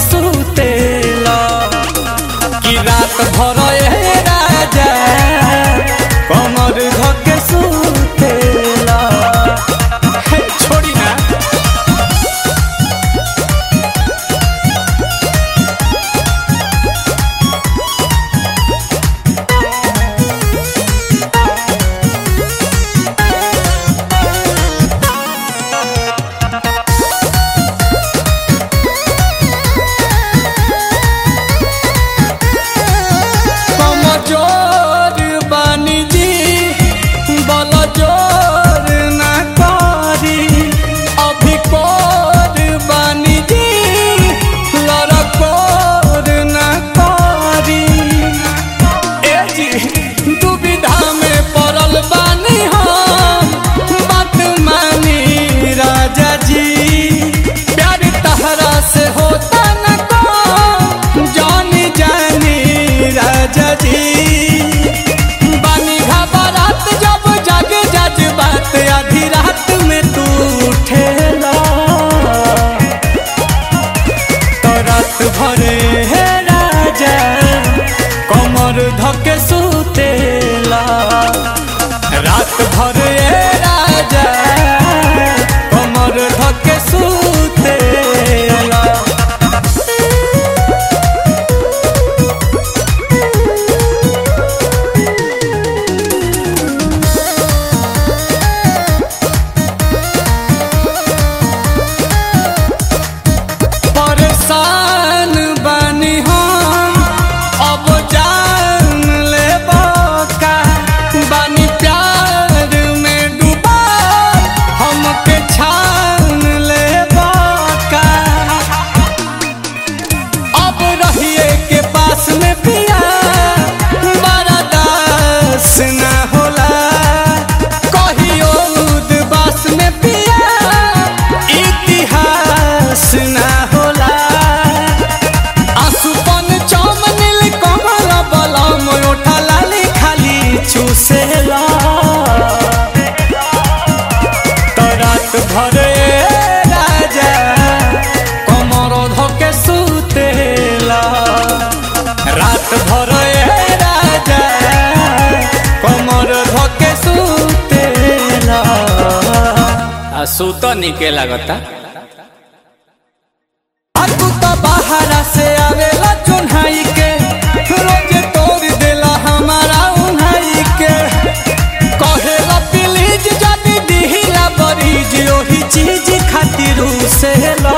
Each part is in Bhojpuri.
सुतेला कि रात भर राजा कमर धके सुतेला। छोड़ी ना बानी घबरात जब जागे जज्बात आधी रात में तू उठेला तो रात भरे है राजा कमर धके सुतेला। रात भरे राजा कमर धके सुतेला। तो रात भरे राजा कमर धके सुतेला। रात भरे राजा कमर धके सुतेला। सुत निके लागता तू तो बाहर से आवेला चुन्हाई के रोज तोड़ देला हमारा उन्हाई के कहेला प्लीज जदी दिहिला बरीज ओही चीज खातिर से ला।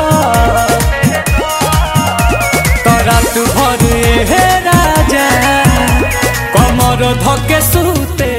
तो रात भर हे राजा कमर धके सुते